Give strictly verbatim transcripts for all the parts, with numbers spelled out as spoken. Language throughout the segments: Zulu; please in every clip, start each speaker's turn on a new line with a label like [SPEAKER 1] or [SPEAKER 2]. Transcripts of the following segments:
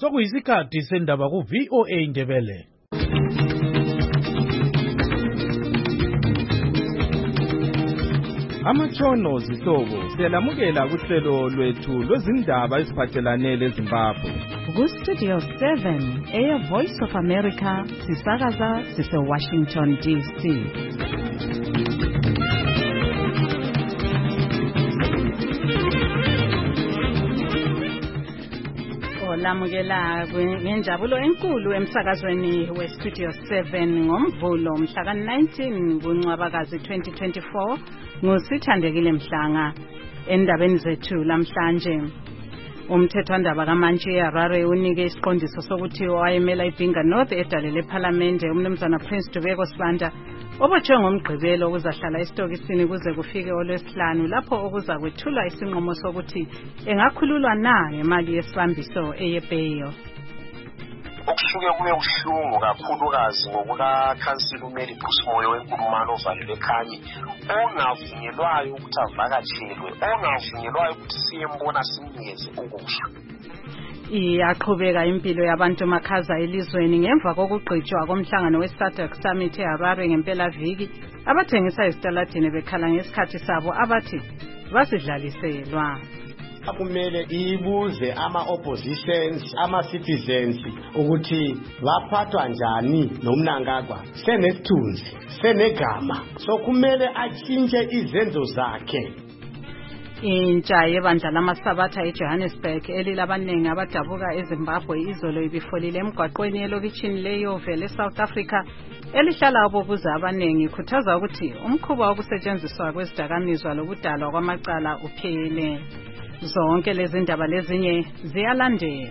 [SPEAKER 1] sokuyisikhathi sendaba ku V O A Ndebele. Amatshono zihlobo siyalamukela kuhlelo lwethu lwezindaba eziphathelane leZimbabwe.
[SPEAKER 2] Ku Studio seven, Air Voice of America, sisakaza sise Washington D C. Olamukela ngenjabulo enkulu emsakazweni we Studio seven ngomvulo mhla ka nineteen kuNcwabakazi twenty twenty-four. Ngusithandekile Mhlanga. Endabeni zethu lamhlanje, umthethwandaba kaMantshi eHarare unike isiqondiso sokuthi wayemela iBhinga North edale leParliament umnumzana Prince Dubeko Sibanda obotshwe ngomgqibelo ukuzahlala esitokisini kuze kufike olwesihlanu lapho okuza kwethulwa isinqumo sokuthi engakhululwa na ngemali yesibambiso eyebail.
[SPEAKER 3] Okusuke kube uhlungu kakhulukazi ngokuka Council uMary Busimoyo wenkulumano ovalele ekhanye ongavunyelwayo ukuthi avakatshelwe, ongavunyelwayo ukuthi siyembona simnyeze ukudla.
[SPEAKER 2] Iyaqhubeka impilo yabantu makhaza elizweni ngemva kokugqitshwa komhlangano weSADC Summit eHarare ngempela viki. Abathengisa ezitaladini bekhala ngesikhathi sabo abathi basidlaliselwa.
[SPEAKER 4] Akumele ibuze ama-oppositions, ama-citizens ukuthi baphathwa njani noMnangagwa. Senesithunzi, senegama, so kumele atshintshe izenzo zakhe.
[SPEAKER 2] Intsha yebandla lamasabatha eJohannesburg elilabanengi abadabuka eZimbabwe izolo ibifolile emgwaqweni elokitshini leYove leSouth Africa elihlala obobuza abanengi ikhuthaza ukuthi umkhuba wokusetshenziswa kwezidakamizwa lokudalwa kwamacala uphele. Zonke lezi ndaba lezinye ziyalandela.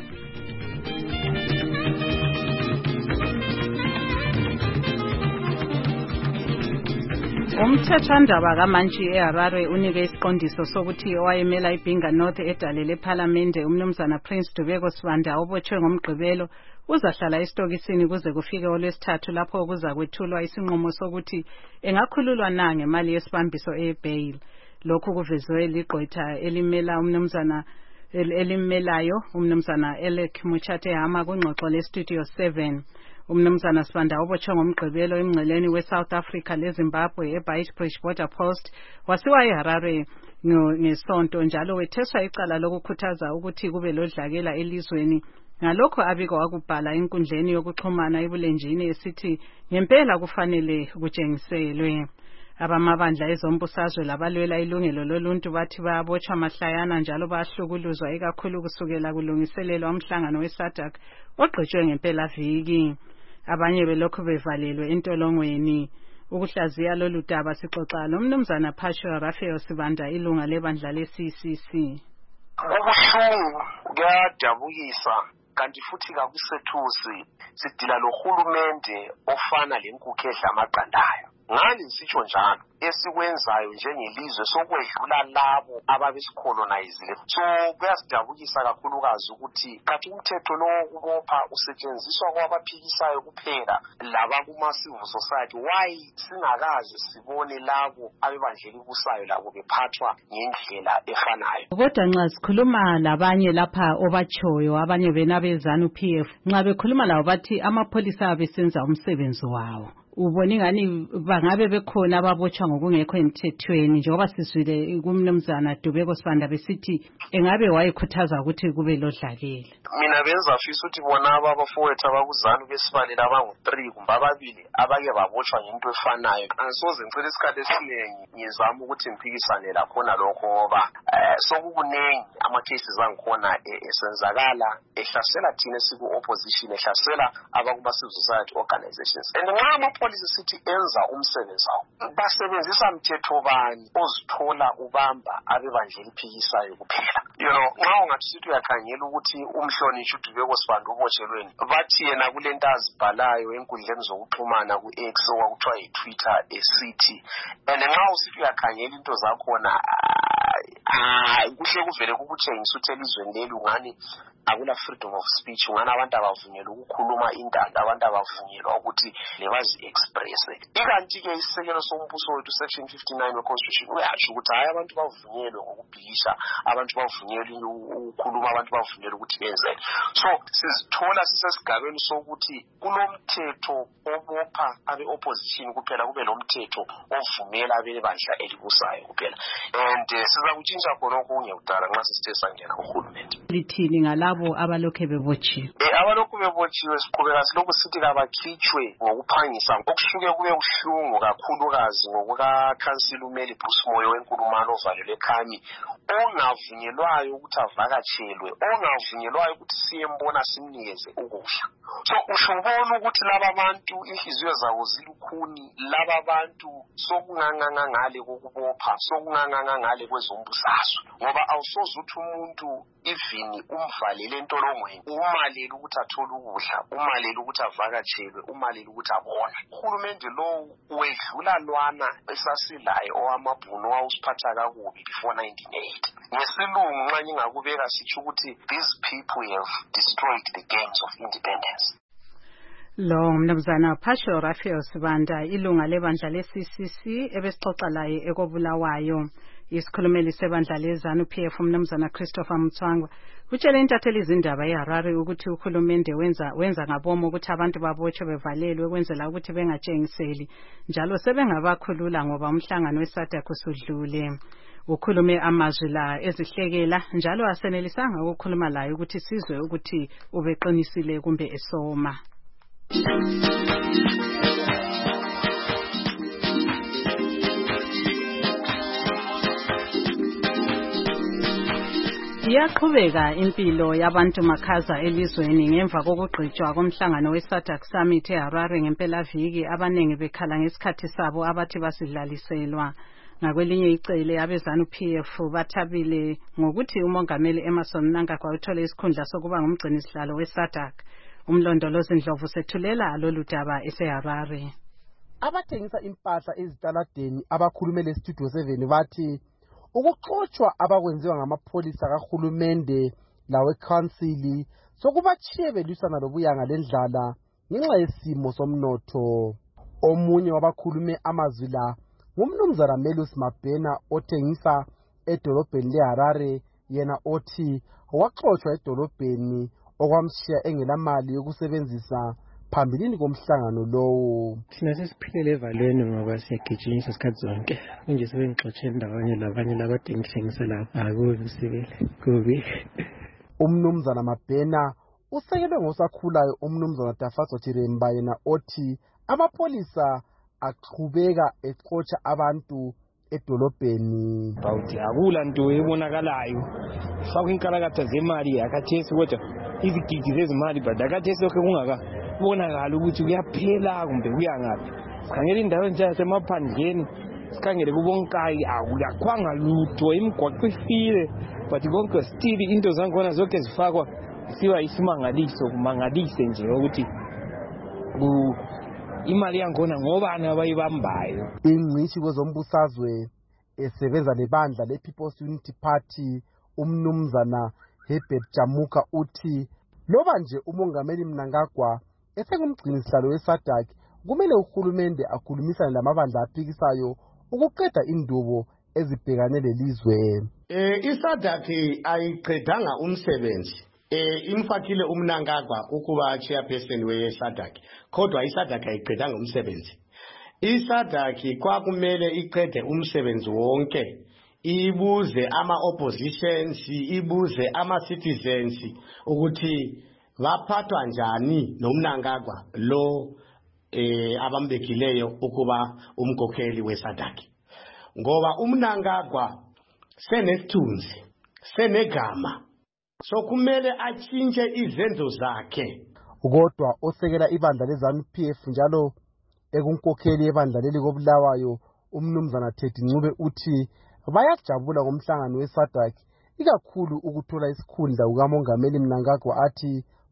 [SPEAKER 2] Umthethwandaba kaMantshi eHarare unike isiqondiso sokuthi owayemela iBhinga North edale leParliament umnumzana Prince Dubeko Sibanda obotshwe ngomgqibelo uzahlala esitokisini kuze kufike olwesithathu lapho kuza kwethulwa isinqumo sokuthi engakhululwa na ngemali yesibambiso eyebail. Lokhu kuvezwe liqhwetha elimela umnumzana elimelayo umnumzana Elek Muchate Hama kungxoxo le Studio seven. Umnumzana Sibanda obotshwe ngomgqibelo emngceleni weSouth Africa leZimbabwe eBeitbridge Border Post wasiwa eHarare ngesonto njalo wetheswa icala lokukhuthaza ukuthi kube lodlakela elizweni. Ngalokho abiko wakubhala enkundleni yokuxhumana ebulenjini esithi ngempela kufanele kutshengiselwe. Abamabandla ezombusazwe labalwela ilungelo loluntu bathi bayabotshwa mahlayana njalo bahlukuluzwa ikakhulu kusukela kulungiselelwa umhlangano weSADC ogqitshwe ngempela viki. Abanye belokhu bevalelwe entolongweni. Ukuhlaziya lolu daba sixoxa nomnumzana Phasho Raphael Sibanda ilunga lebandla le-C C C.
[SPEAKER 3] Kubuhlungu kuyadabukisa kanti futhi kakusethusi sidila lohulumende ofana lenkukhu edla amaqandayo. Ngani ngisitsho njalo esikwenzayo njengelizwe sokwedlula labo ababesikolonizile. So kuyasidabukisa kakhulukazi ukuthi kathi umthetho lo ukubopha usetshenziswa kwabaphikisayo kuphela laba kuma civil society. Why singakaze sibone labo abebandleli kusayo labo bephathwa ngendlela efanayo?
[SPEAKER 2] Kodwa nxa sikhuluma labanye lapha obatshoyo abanye bena bezanu P F nxa bekhuluma labo bathi amapholisa abesenza umsebenzi wawo. Uboni ngani bangabe bekhona ababotshwa ngokungekho emthethweni njengoba sizwile kumnumzana Dubeko Sibanda besithi engabe wayekhuthaza ukuthi kube lodlakela.
[SPEAKER 3] Mina benza fisa ukuthi bona abafowethu abakuzanu besibalela abangu three kumbe ababili abake babotshwa ngento efanayo. Angisoze ngicela isikhathi esiningi ngizama ukuthi ngiphikisane lakhona lokho ngoba sokukunengi ama cases angikhona esenzakala ehlasela thina siku opposition ehlasela abakuma civil society organizations. And nxa police city enza umsebenzi wawo basebenzisa mthetho bani ozithola ubamba abebandleli phikisayo kuphela. You know, nxa ungathi sithi uyakhangela ukuthi umhlonishwa uDubeko Sibanda ubotshelweni bathi yena kulento azibhalayo enkundleni zokuxhumana ku-X okuthiwa yiTwitter esithi and nxa usithi uyakhangela into zakhona ah kuhle kuvele ukutshengisa ukuthi elizweni leli ungani akula freedom of speech, ungani abantu abavunyelwa ukukhuluma intando, abantu abavunyelwa ukuthi lebazi express. Ikanti ke isisekelo sombuso wethu section fifty-nine we-constitution uyasho ukuthi hayi abantu bavunyelwe ngokubhikisha, abantu bavunyelwe ukukhuluma, abantu bavunyelwe ukuthi benze. So sizithola sisesigabeni sokuthi kulomthetho obopha abe-opposition kuphela, kube lomthetho ovumela abebandla elibusayo kuphela. And siza kutshintsha khona okunye kudala nxa sisithe sangena kuhulumende.
[SPEAKER 2] Lithini ngalabo abalokhe bebotshiwe?
[SPEAKER 3] Eh abalokhu bebotshiwe siqhubeka silokhu sithi kabakhitshwe ngokuphangisa, okusuke kube ubuhlungu kakhulukazi ngokuka Council uMeli Phusimoyo wenkulumalo ovalelwe ekhami, ongavunyelwayo ukuthi avakatshelwe, ongavunyelwayo ukuthi siyembona simnikeze ukudla. So ushobona ukuthi laba bantu inhliziyo zabo zilukhuni, laba bantu sokunganganga ngale kokubopha, sokunganganga ngale kwezombusazwe, ngoba awusoze uthi umuntu even umvalele entolongweni umalele ukuthi athole ukudla, umalele ukuthi avakatshelwe, umalele ukuthi abone. Uhulumende lo wedlula lwana esasilayo owamabhuno wawusiphatha kakubi before nineteen eighty. Ngesilungu nxa ngingakubeka sitsho ukuthi these people have destroyed the gains of independence.
[SPEAKER 2] Lo mnumzana Phasho Raphael Sibanda, ilunga lebandla le-C C C ebesixoxa laye ekobulawayo. Isikhulumeli sebandla le-ZANU-P F umnumzana Christopher Mtswangwa utshele intatheli izindaba eHarare ukuthi uhulumende wenza wenza ngabomo ukuthi abantu babotshwe bevalelwe kwenzela ukuthi bengatshengiseli, njalo sebengabakhulula ngoba umhlangano we-SADC usudlule. Ukhulume amazwi la ezihlekela, njalo asenelisanga ukukhuluma laye ukuthi sizwe ukuthi ubeqinisile kumbe esoma. Iyaqhubeka impilo yabantu makhaza elizweni ngemva kokugqitshwa komhlangano we-SADC Summit eHarare ngempelaviki, abanengi bekhala ngesikhathi sabo abathi basidlaliselwa. Ngakwelinye icele abe-ZANU-P F bathabile ngokuthi umongameli Emmerson Mnangagwa uthole isikhundla sokuba ngumgcinisihlalo we-SADC. Umlondolozi Ndlovu sethulela lolu daba eseHarare.
[SPEAKER 5] Abathengisa impahla ezitaladeni abakhulumele Studio seven bathi ukuxoshwa abakwenziwa ngamapholisa kahulumende lawe council sokubachiye belwisana lobuyanga lendlala ngenxa yesimo somnotho. Omunye wabakhulume amazwi la ngumnumzana Melus Mabhena othengisa edolobheni leHarare, yena othi waxoshwa edolobheni okwamshiya engelamali yokusebenzisa phambilini komhlangano lowo.
[SPEAKER 6] Thina sesiphilele evalweni ngoba siyagijinyiswa isikhathi zonke, kunje sebengixotshe ndawonye labanye labathengisa lapha. Akubi sibele kubi.
[SPEAKER 5] Umnumzana Mabhena usekelwe ngosakhulayo umnumzana Dafaso Chiremba, yena othi amapolisa aqhubeka exotsha abantu edolobheni.
[SPEAKER 6] Bawuthi akula nto ebonakalayo, sakwinkalakatha zemali akathesi kodwa izigidi zezimali badakathesi lokho kungaka bonakala ukuthi kuyaphela kumbe kuyangaphi. Sikhangela indawo enje yasemaphandleni, sikhangele kubonkayi akuyakhwanga lutho, imigwaqo ifile, but konke still into zakhona zonke zifakwa siwa isimangaliso, kumangalise nje ukuthi ku imali yakhona ngobani abayibambayo.
[SPEAKER 5] Ingcishi kwezombusazwe esebenza lebandla le-People's Unity Party umnumzana Herbert Jamuka uthi loba nje umongameli Mnangagwa esengumgcinisihlalo we-SADC kumele uhulumende akhulumisane lamabandla aphikisayo ukuqeda indubo ezibhekane lelizwe.
[SPEAKER 4] Eh i-SADC ayiqedanga umsebenzi. Eh imfakile uMnangagwa ukuba chairperson we-SADC, kodwa i-SADC ayiqedanga umsebenzi. I-SADC kwakumele iqede umsebenzi wonke, ibuze ama-oppositions, ibuze ama-citizens ukuthi baphathwa njani noMnangagwa lo eh abambekileyo ukuba umkhokheli we-SADC. Ngoba uMnangagwa senesithunzi, senegama, so kumele achinje izenzo zakhe.
[SPEAKER 5] Kodwa osekela ibandla le-ZANU-P F njalo ekunkokheli ebandla leli kobulawayo umnumzana Teddy Ncube uthi bayajabula ngomhlangano we-SADC, ikakhulu ukuthola isikhundla kukamongameli Mnangagwa, athi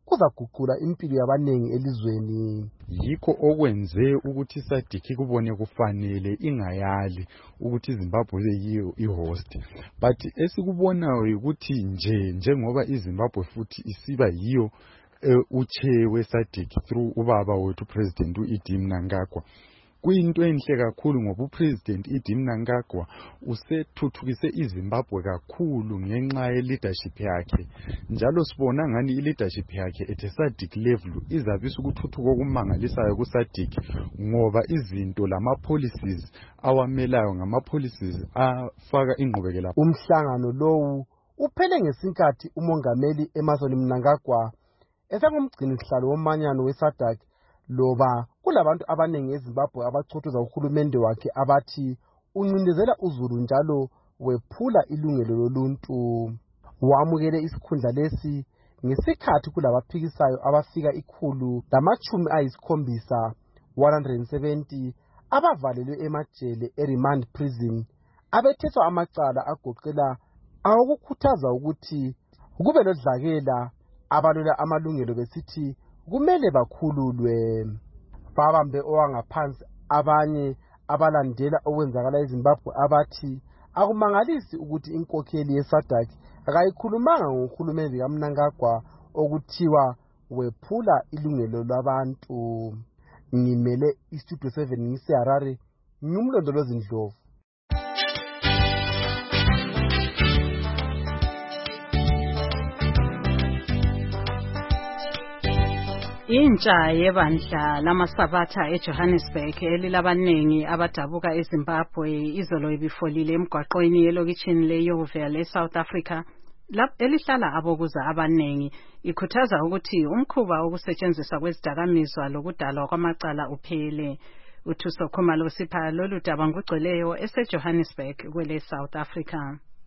[SPEAKER 5] kuzaguqula impilo yabanengi elizweni.
[SPEAKER 7] Yikho okwenze ukuthi SADC kubone kufanele ingayali ukuthi iZimbabwe yiyo ihost, but esikubonayo ukuthi nje njengoba iZimbabwe futhi isiba yiyo uh, uchair we SADC through ubaba wethu President uEdi Mnangagwa, kuyinto enhle kakhulu ngoba uPresident Edi Mnangagwa usethuthukise iZimbabwe kakhulu ngenxa ye leadership yakhe, njalo sibona ngani i leadership yakhe at SADC level izabisa ukuthuthuka okumangalisayo ku SADC ngoba izinto lama policies awamelayo ngama policies afaka ingqubekela.
[SPEAKER 5] Umhlangano lowu uphele ngesinkathi umongameli Emmerson Mnangagwa esengumgcini sihlalo womanyano we SADC loba kulabantu abanengi eZimbabwe abachothoza uhulumende wakhe abathi uncindezela uZulu njalo wephula ilungelo loluntu. Wamukele isikhundla lesi ngesikhathi kulabaphikisayo abafika ikhulu lamachumi ayisikhombisa one hundred seventy abavalelwe emajele eRemand Prison abethethwa amacala agoqela awokukhuthaza ukuthi kube lodlakela abalwela amalungelo besithi kumele bakhululwe. Babambe owangaphansi abanye abalandela okwenzakala eZimbabwe abathi akumangalisi ukuthi inkokheli yeSADC akayikhulumanga ngohulumende kaMnangagwa okuthiwa wephula ilungelo labantu. Ngimele iStudio seven ngiseHarare, ngumlondolozi Ndlovu.
[SPEAKER 2] Intsha yebandla lamasabatha eJohannesburg elilabanengi abadabuka eZimbabwe izolo ibifolile emgwaqweni elokitshini leYoville eSouth Africa elihlala abokuza abanengi ikhuthaza ukuthi umkhuba wokusetshenziswa kwezidakamizwa lokudalwa kwamacala uphele. uThuso Khumalo sipha lolu daba ngugcweleyo eseJohannesburg kwele South Africa.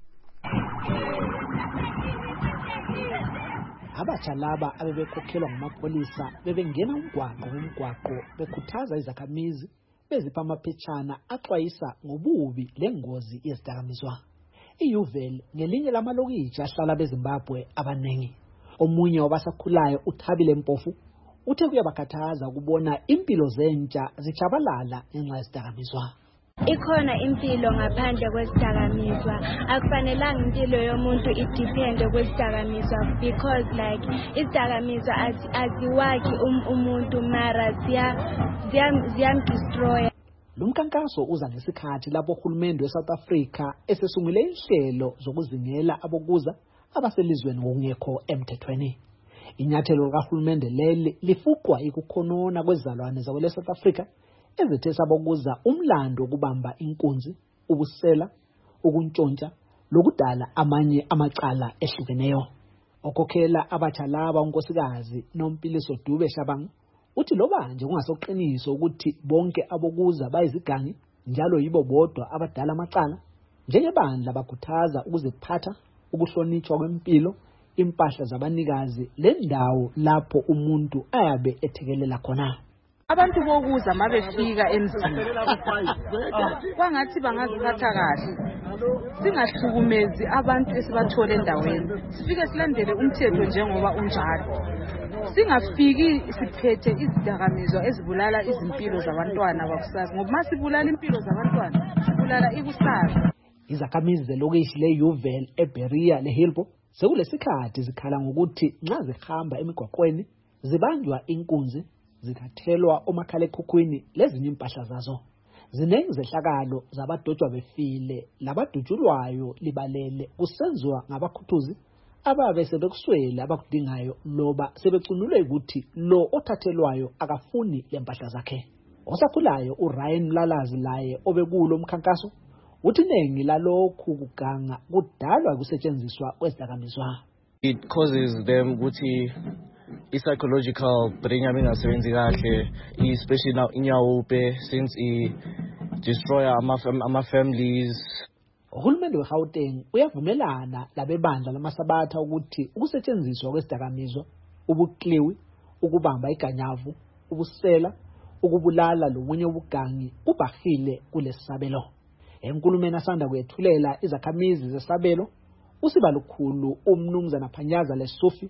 [SPEAKER 8] Abatsha laba abebekhokhelwa ngamapolisa bebengena umgwaqo ngomgwaqo bekhuthaza izakhamizi bezipha amaphetshana axwayisa ngobubi lengozi yezidakamizwa. iYoville ngelinye lamalokitshi ahlala beZimbabwe abanengi. Omunye wabasakhulayo uThabile Mpofu uthe kuyabakhathaza ukubona impilo zentsha zichabalala ngenxa yezidakamizwa.
[SPEAKER 9] Ikhona impilo ngaphandle kwezidakamizwa, akufanelanga impilo yomuntu idepende kwezidakamizwa because like izidakamizwa aziwakhi umuntu mara ziyamdestroya.
[SPEAKER 8] Lo mkankaso uza ngesikhathi lapho uhulumende weSouth Africa esesungule inhlelo zokuzingela abokuza abaselizweni ngokungekho emthethweni. Inyathelo likahulumende leli lifuqwa ikukhonona kwezalwane zakwele South Africa ezithe sabokuza umlando ukubamba inkunzi, ubusela, ukuntshontsha lokudala amanye amacala ehlukeneyo. Okhokhela abatsha laba unkosikazi Nompiliso Dube Shabang uthi loba nje kungasoqiniso ukuthi bonke abokuza bayizigangi njalo yibo bodwa abadala amacala, njengebandla bakhuthaza ukuziphatha, ukuhlonitshwa kwempilo, impahla zabanikazi lendawo lapho umuntu ayabe ethekelela khona.
[SPEAKER 10] Abantu bokuza mabefika emzini kwangathi bangaziphatha kahle, singahlukumezi abantu esibathole endaweni, sifike silandele umthetho njengoba unjalo, singafiki siphethe izidakamizwa ezibulala izimpilo zabantwana bakusasa, ngoba masibulala impilo zabantwana sibulala ikusasa.
[SPEAKER 8] Izakhamizi zelokishi leYoville eBeria leHillbrow sekulesikhathi zikhala ngokuthi nxa zihamba emigwaqweni zibanjwa inkunzi, zikathelwa omakhalekhukhwini lezinye impahla zazo. Zinengi zehlakalo zabadojwa befile labadutshulwayo libalele kusenziwa ngabakhuthuzi ababe sebekuswela abakudingayo loba sebecunulwe ukuthi lo othathelwayo akafuni lempahla zakhe. Osakhulayo uRyan Mlalazi laye obekulo umkhankaso uthi nengi lalokhu kuganga kudalwa kusetshenziswa kwezidakamizwa.
[SPEAKER 11] It causes them ukuthi i-psychological brain yami ingasebenzi kahle, especially now inyawupe since i destroy ama families.
[SPEAKER 8] Uhulumende weGauteng uyavumelana labebandla lamasabatha ukuthi ukusetshenziswa kwezidakamizwa, ubukliwi, ukubamba iganyavu, ubusela, ukubulala lomunye ubugangi kubahile kulesabelo. Enkulumeni asanda kuyethulela izakhamizi zesabelo, usibalukhulu umnumzana Phanyaza Lesufi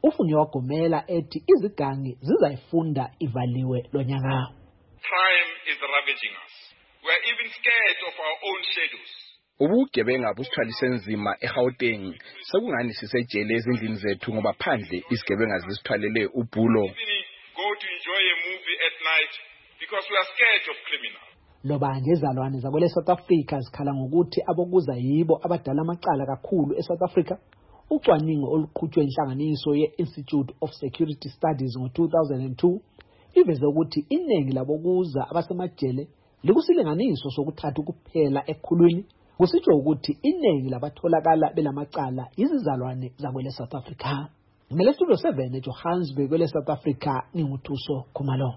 [SPEAKER 8] ufunye wagomela ethi izigangi zizayifunda ivaliwe lonyaka.
[SPEAKER 12] Crime is ravaging us. We are even scared of our own shadows.
[SPEAKER 13] Ubugebenga busithwalise nzima eGauteng sekungani sisejele ezindlini zethu ngoba phandle isigebenga zisithwalele ubhulo.
[SPEAKER 12] Go to enjoy a movie at night because we are scared of criminals.
[SPEAKER 8] Loba ngezalwane zakwele South Africa zikhala ngokuthi abokuza yibo abadala amacala kakhulu eSouth Africa. Ucwaningo oluqhutshwe inhlanganiso ye-Institute of Security Studies ngo two thousand two iveze ukuthi iningi labokuza abasemajele likusilinganiso sokuthatha kuphela ekhulwini, kusitsho ukuthi iningi labatholakala belamacala izizalwane zakwele South Africa. Ngele Studio seven eJohannesburg kwele South Africa ninguthuso Khumalo.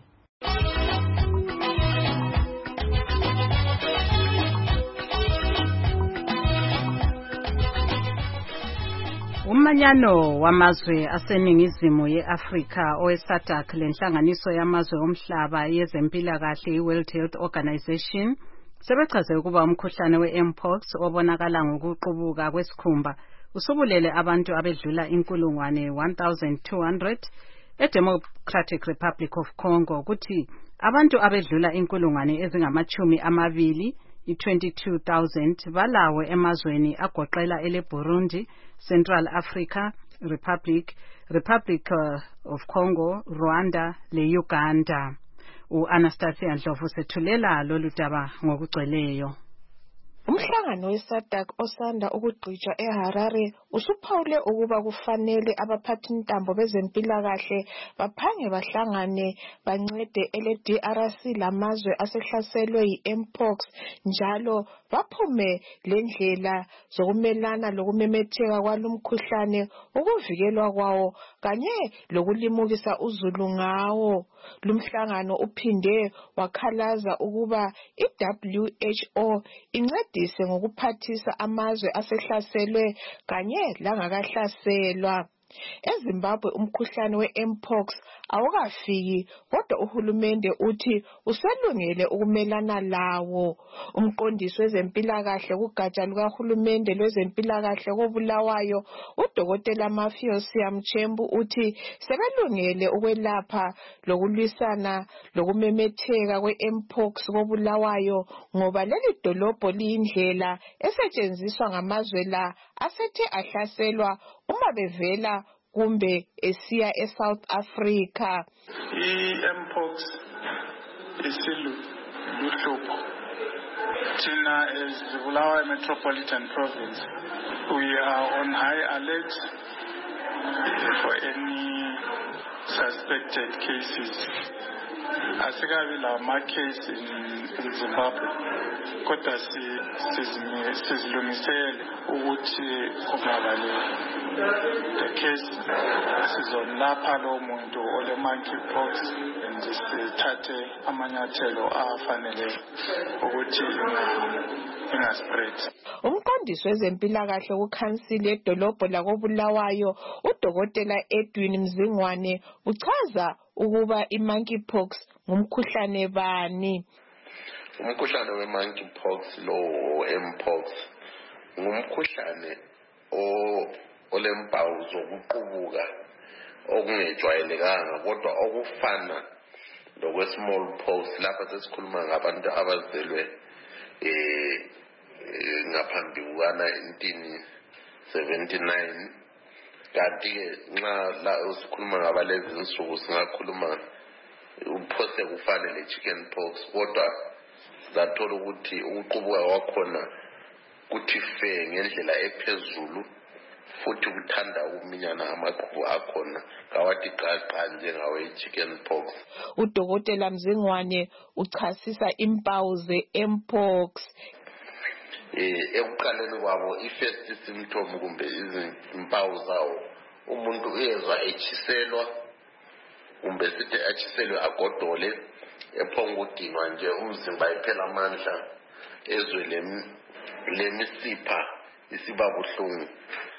[SPEAKER 2] Umanyano wamazwe aseningizimu ye-Afrika owe-SADC lenhlanganiso yamazwe omhlaba yezempilakahle i-World Health Organization sebechaze ukuba umkhuhlane we-mpox obonakala ngokuqubuka kwesikhumba usubulele abantu abedlula inkulungwane one thousand two hundred eDemocratic Republic of Congo, kuthi abantu abedlula inkulungwane ezingamachumi amabili i-twenty-two thousand balawe emazweni agoqela ele Burundi, Central Africa Republic, Republic of Congo, Rwanda le Uganda. U-Anastasia Ndlovu sethulela lolu daba ngokugcweleyo.
[SPEAKER 14] Umhlangano we-SADC osanda ukugqitshwa eHarare usuphawule ukuba kufanele abaphathintambo bezempilakahle baphange bahlangane bancede ele D R C lamazwe asehlaselwe yi-mpox njalo baphume lendlela zokumelana lokumemetheka kwalumkhuhlane ukuvikelwa kwawo kanye lokulimukisa uzulu ngawo. Lumhlangano uphinde wakhalaza ukuba i-W H O incedise ngokuphathisa amazwe asehlaselwe kanye langakahlaselwa. eZimbabwe umkhuhlane we-mpox awukafiki kodwa uhulumende uthi uselungele ukumelana lawo. Umqondisi wezempilakahle kugatsha lukahulumende lwezempilakahle koBulawayo uDokotela Mafiosia Mchembu uthi sebelungele ukwelapha lokulwisana lokumemetheka kwe-mpox koBulawayo ngoba leli dolobho liyindlela esetshenziswa ngamazwe la asethe ahlaselwa uma bevela kumbe esiya eSouth Africa.
[SPEAKER 15] I-mpox isiluhlupho. Thina as the Bulawayo Metropolitan Province, we are on high alert for any suspected cases. Asikabi la ma case in, in Zimbabwe. Kodwa sizilungisele ukuthi kungabali the case sizolapha lo muntu ole monkeypox and sithathe amanyathelo afanele ukuthi ingaspread.
[SPEAKER 14] Umqondisi wezempilakahle kuKhansili edolobho lakoBulawayo uDokotela Edwin Mzingwane uchaza ukuba i-monkeypox ngumkhuhlane bani.
[SPEAKER 16] Umkhuhlane we-monkeypox lo mpox ngumkhuhlane o olembawu zokuqubuka okungejwayelekanga kodwa okufana lokwe-smallpox lapha sesikhuluma ngabantu abazelwe eh ngaphambi kuka nineteen seventy-nine. Kanti-ke nxa la sikhuluma ngabalezi insuku singakhuluma uphose kufane le-chicken pox kodwa zathola ukuthi ukuqubuka kwakhona kuthi fe ngendlela ephezulu futhi kuthanda ukuminyana amaqhubu akhona kawathi qaqa njengawe i-chicken pox.
[SPEAKER 14] uDokotela Mzingwane uchasisa impawu ze-mpox.
[SPEAKER 16] Eh ekuqaleni kwabo i-first symptom kumbe izimpawu zawo umuntu uyezwa echiselwa kumbe sithi achiselwe agodole ephonga udinwa nje umzimba iphela amandla ezwe lemisipha isiba buhlungu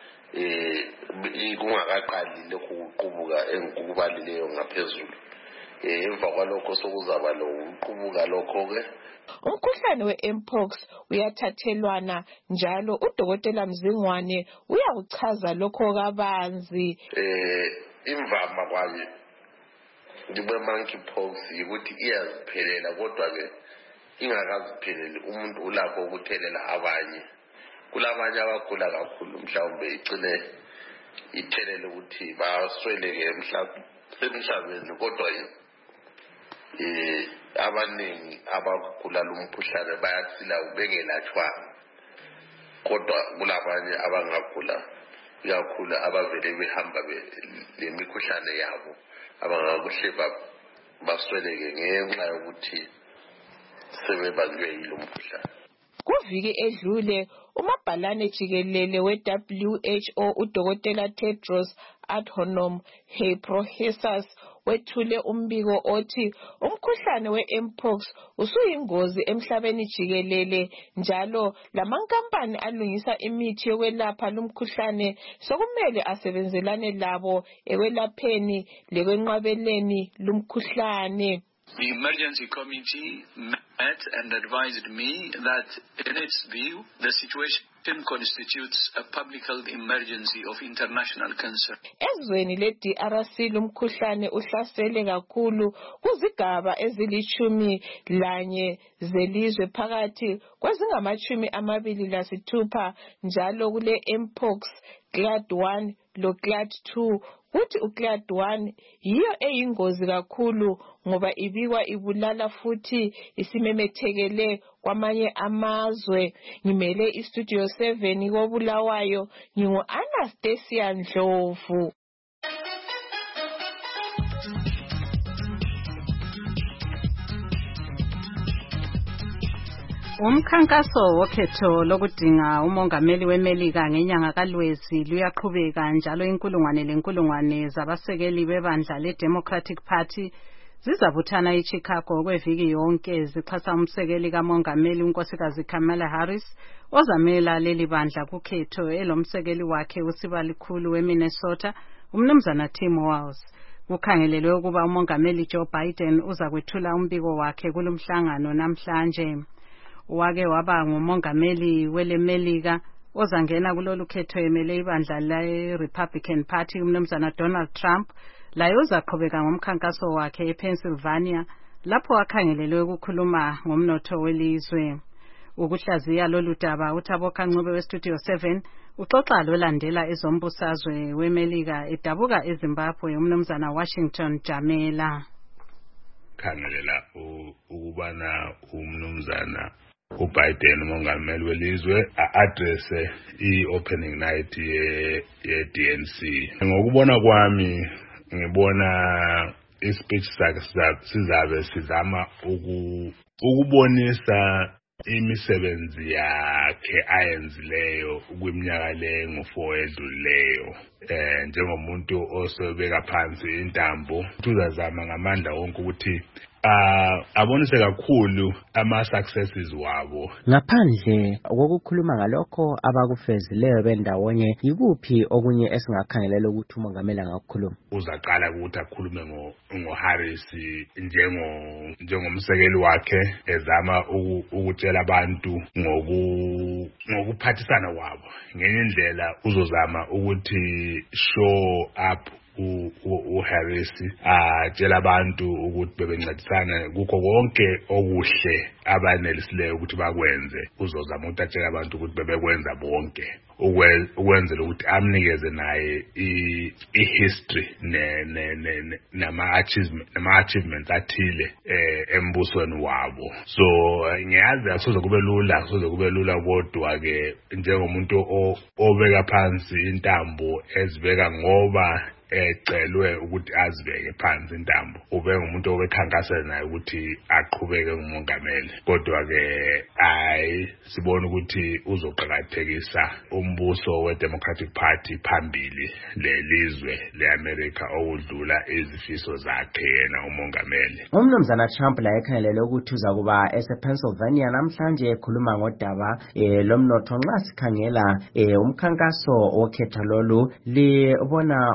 [SPEAKER 16] eh kungakaqali lokhu ukuqubuka engikubalileyo ngaphezulu. emva kwalokho sokuzaba lo uqubuka lokho ke.
[SPEAKER 14] Umkhuhlane we-mpox uyathathelwana njalo udokotela Mzingwane uyakuchaza lokho kabanzi.
[SPEAKER 16] Eh imvama kwayo ndibe monkeypox ukuthi iyaziphelela kodwa ke ingakazipheleli umuntu ulapho ukuthelela abanye. Kulabanye abagula kakhulu mhlawumbe icine ithelele ukuthi basweleke emhlabeni emhlabeni kodwa eh abaningi abagula lumkhuhlane bayasila ubengelatshwanga kodwa kulabanye abangagula ikakhulu abavele behamba lemikhuhlane yabo abangakuhleba basweleke ngenxa yokuthi sebebanjwe yilo mkhuhlane.
[SPEAKER 14] Kuviki edlule umabhalane jikelele we-W H O udokotela Tedros Adhanom Ghebreyesus wethule umbiko othi umkhuhlane we-mpox usuyingozi emhlabeni jikelele njalo lamankampani alungisa imithi yokwelapha lumkhuhlane sokumele asebenzelane labo ekwelapheni lekwenqabeleni lumkhuhlane.
[SPEAKER 17] The emergency committee met and advised me that in its view, the situation constitutes a public health emergency of international concern.
[SPEAKER 14] Ezweni le-D R C lumkhuhlane uhlasele kakhulu kuzigaba ezilishumi lanye zelizwe phakathi kwezingamachumi amabili lasithupha njalo kule-mpox, clade one lo clade two. Kuthi uclad one yiyo eyingozi kakhulu ngoba ibikwa ibulala futhi isimemethekele kwamanye amazwe. Ngimele istudio seven koBulawayo ngingu Anastasia Ndlovu.
[SPEAKER 2] Umkhankaso wokhetho lokudinga umongameli weMelika ngenyanga kaLwezi luyaqhubeka njalo inkulungwane lenkulungwane zabasekeli bebandla leDemocratic Party zizabuthana eChicago kweviki yonke zixhasa umsekeli kamongameli unkosikazi Kamala Harris ozamela leli bandla kukhetho elomsekeli wakhe usibalikhulu weMinnesota umnumzana Tim Walz. Kukhangelelwe ukuba umongameli Joe Biden uzakwethula umbiko wakhe kulomhlangano namhlanje. Wake waba ngumongameli weleMelika ozangena kulolu khetho emele ibandla le-Republican Party umnumzana Donald Trump laye uzaqhubeka ngomkhankaso wakhe ePennsylvania lapho akhangelelwe ukukhuluma ngomnotho welizwe. Ukuhlaziya lolu daba uThabo Kancube weStudio seven uxoxa lolandela ezombusazwe weMelika edabuka eZimbabwe umnumzana Washington Jamela.
[SPEAKER 18] Khangelela ukubana umnumzana uBiden umongameli welizwe a-address i-opening night ye-D N C. Ngokubona kwami ngibona ispeech sakhe sizabe sizama ukubonisa imisebenzi yakhe ayenzileyo kwiminyaka le ngo-four edlulileyo eh njengomuntu osebeka phansi intambo uzazama ngamandla wonke ukuthi Uh, abonise kakhulu ama-successes wabo.
[SPEAKER 19] Ngaphandle kokukhuluma ngalokho abakufezileyo bendawonye yikuphi okunye esingakhangelela ukuthi umongameli angakukhuluma?
[SPEAKER 18] Uzaqala ukuthi akhulume ngo ngoHarris njengo njengomsekeli wakhe ezama ukutshela abantu ngoku ngokuphathisana kwabo. Ngenye indlela uzozama ukuthi show up uHarris atshela abantu ukuthi bebencedisana kukho konke okuhle abanelisileyo ukuthi bakwenze. Uzozama ukuthi atshele abantu ukuthi bebekwenza bonke ukwenzela ukuthi amnikeze naye i-history nama-achievements athile embusweni wabo. So ngiyazi akusoze kube lula akusoze kube lula kodwa-ke njengomuntu obeka phansi intambo ezibeka ngoba ecelwe ukuthi azibeke phansi intambo ube ngumuntu obekhankasela naye ukuthi aqhubeke ngumongameli kodwa ke hayi sibona ukuthi uzoqhakathekisa umbuso weDemocratic Party phambili lelizwe leAmerica okudlula izifiso zakhe yena umongameli.
[SPEAKER 19] Umnumzana Trump la ekhangelele ukuthi uza kuba esePennsylvania namhlanje ekhuluma ngodaba eh lomnotho nxa sikhangela eh umkhankaso okhetho lolu libona uhamba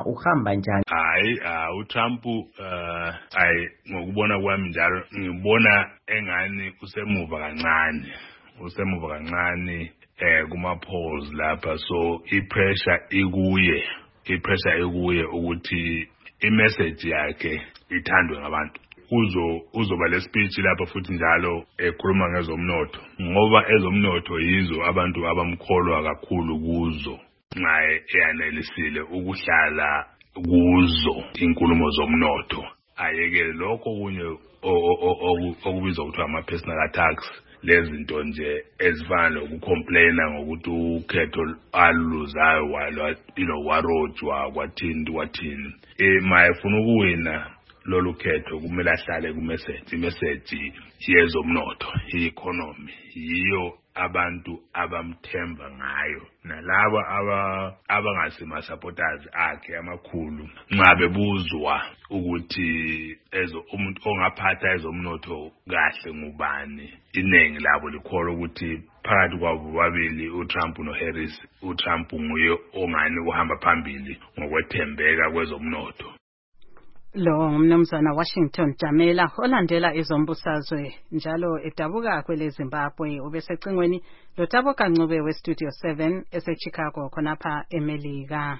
[SPEAKER 19] kuhamba njani?
[SPEAKER 18] Hayi, uh, uTrump uh, ayi ngokubona kwami njalo ngibona engani usemuva kancane. Usemuva kancane eh kuma polls lapha, so ipressure ikuye. Ipressure ikuye ukuthi imessage yakhe ithandwe ngabantu. Uzo uzoba le speech lapha futhi njalo ekhuluma ngezomnotho, ngoba ezomnotho yizo abantu abamkholwa kakhulu kuzo. Nxa eyanelisile ukuhlala kuzo inkulumo zomnotho, ayekele lokho kunye okubizwa ukuthi ama personal attacks, lezinto nje ezifana nokucomplaina ngokuthi ukhetho aluzayo walo, you know, warojwa kwathini kwathini. Eh mayefuna ukuwina lolu khetho kumele ahlale ku message. Imessage yezomnotho, i-economy, yiyo abantu abamthemba ngayo, nalabo aba abangasima supporters akhe amakhulu nxa bebuzwa ukuthi ezo umuntu ongaphatha ezomnotho kahle ngubani, inengi labo likholwa ukuthi phakathi kwabo babili uTrump noHarris, uTrump nguye ongani uhamba phambili ngokwethembeka kwezomnotho.
[SPEAKER 2] Lo ngumnumzana Washington Jamela olandela izombusazwe njalo edabuka kwele Zimbabwe. Ubesecingweni lo Thabo Kancube we Studio seven ese Chicago khonapha eMelika.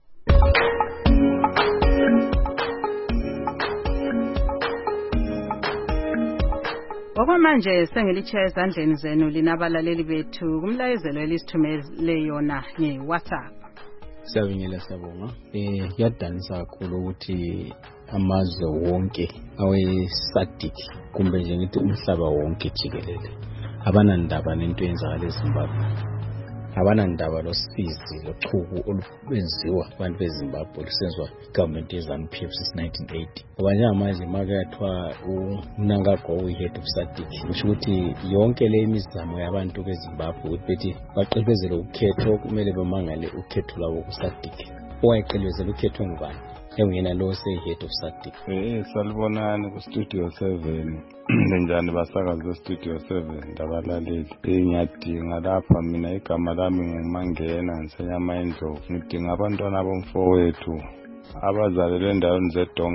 [SPEAKER 2] Okwamanje sengilichaya ezandleni zenu linabalaleli bethu kumlayezelo elisithumele yona nge-WhatsApp.
[SPEAKER 20] Siyabingelela sabonga. Eh yadanisa kakhulu ukuthi amazwe wonke awe-SADC kumbe nje ngithi umhlaba wonke jikelele abana ndaba nento eyenzakala eZimbabwe, abana ndaba losizi lochuku olubenziwa abantu beZimbabwe lusenzwa igovernment yeZANU-P F since nineteen eighty. Ngoba njengamanje make yathiwa uMnangagwa uyi-head of SADC, kusho ukuthi yonke le imizamo yabantu beZimbabwe ukuthi bethi baqhubezele ukhetho kumele bamangale ukhetho lwabo ku-SADC. Owayeqelezela ukhetho ngubani? Engena lo se-head of SADC.
[SPEAKER 21] Eh salibonani ku Studio seven. Njani basakazi be Studio seven ndabalaleli. Ngiyadinga lapha mina igama lami ngumangena ngisenyama endlovu. Ngidinga abantwana bomfowethu abazalelwe endaweni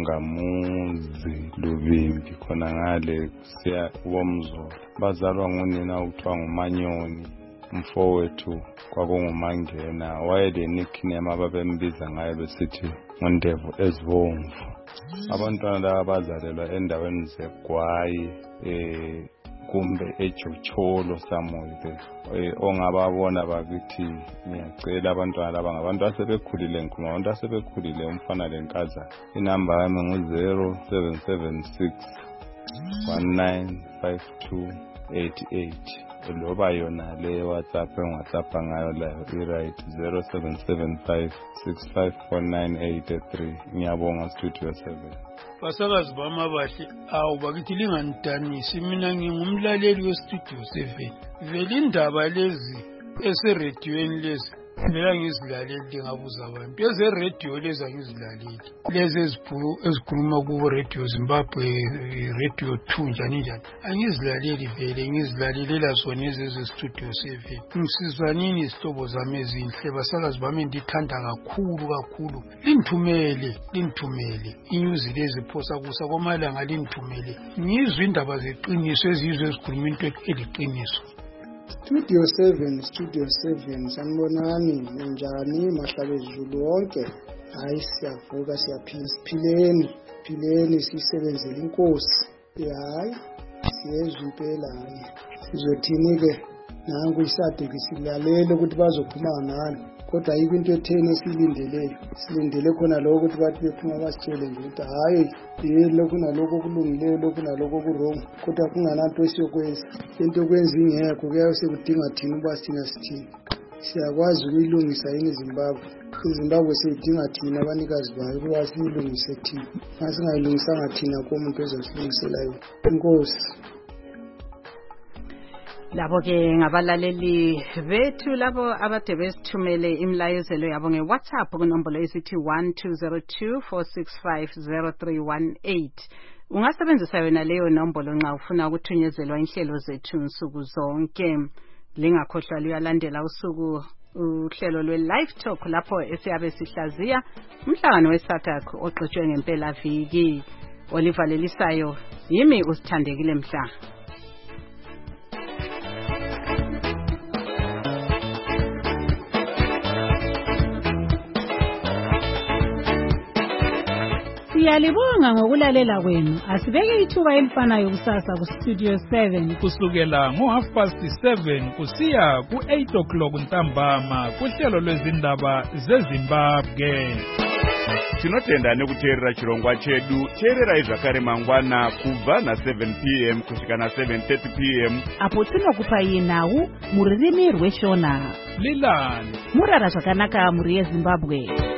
[SPEAKER 21] zeDongamuzi Lubimbi khona ngale siya kuBomzolo. Bazalwa ngunina ukuthiwa nguManyoni. Mfowethu kwakungumangena, wayele nickname ababembiza ngayo besithi Ndevu ezibomvu. Abantwana laba bazalelwa endaweni zeGwayi eh kumbe eJocholo samude. Eh ongababona bakithi ngiyacela abantwana laba ngabantu asebekhulile ngikhuluma abantu asebekhulile umfana lenkazana. Inamba yami ngu zero seven seven six one nine five two eight eight. Loba yona le WhatsApp WhatsApp ngayo la i-right zero seven seven five six five four nine eight three. Ngiyabonga Studio seven.
[SPEAKER 22] Basakazi bami abahle, awu bakithi linganidanisi, mina ngingumlaleli we Studio seven. Vele indaba lezi eserediyweni lezi vela ngizilaleli ngabuza abantu. Ezeradio lezi angizilaleli. Lezi ezikhuluma ku Radio Zimbabwe, Radio two njani njani. Angizilaleli vele, ngizilalelela zona lezi Studio seven. Ngisizwa nini isihlobo zami ezinhle, basakazi bami ndithanda kakhulu kakhulu. Lingithumele, lingithumele. Inyuzi lezi phosa kusa kwamalanga lingithumele. Ngizwe indaba zeqiniso ezizwe ezikhuluma into eliqiniso.
[SPEAKER 23] Studio seven, Studio seven, sanibonani njani mahlabezulu wonke. Hayi siyavuka siyaphila siphileni, phileni sisebenzele inkosi. Hayi siyezwe impela hayi. Sizothini ke nangu iSADC silalele ukuthi bazophuma ngani. Kodwa ayikho into etheni esilindeleyo. Silindele khona lokho ukuthi bathi bephuma basitshele nje ukuthi hayi yini lokho nalokho kulungileyo lokho nalokho kurong. Kodwa kungananto esiyokwenza. Into okwenza ingekho kuyaye sekudinga thina uba sina sithini. Siyakwazi ukuyilungisa yini iZimbabwe. iZimbabwe seyidinga thina abanikazi bayo ukuba siyilungise thina. Masingayilungisanga thina komuntu ozosilungisela yona. Inkosi.
[SPEAKER 2] Labo ke ngabalaleli bethu labo abade besithumele imlayezelo yabo ngeWhatsApp kunombolo esithi one two zero two four six five zero three one eight. Ungasebenzisa yona leyo nombolo nxa ufuna ukuthunyezela inhlelo zethu nsuku zonke. Lingakhohlwa liyalandela usuku uhlelo lwe-Live Talk lapho esiyabe sihlaziya umhlangano we-SADC oxutshwe ngempela viki. Oliver Lelisayo yimi usithandekile Mhla.
[SPEAKER 1] Siyalibonga ngokulalela kwenu. Asibeke ithuba elifanayo kusasa ku Studio seven
[SPEAKER 3] kusukela ngo half past seven kusiya ku eight o'clock ntambama kuhlelo lwezindaba zeZimbabwe.
[SPEAKER 6] Tinotenda nekuteerera chirongwa chedu. Teerera izvakare mangwana kubva na seven p m kusvika na seven thirty p m
[SPEAKER 1] apo tinokupa yenhau muririmi rweshona.
[SPEAKER 3] Lilani
[SPEAKER 1] murara zvakanaka muri yeZimbabwe.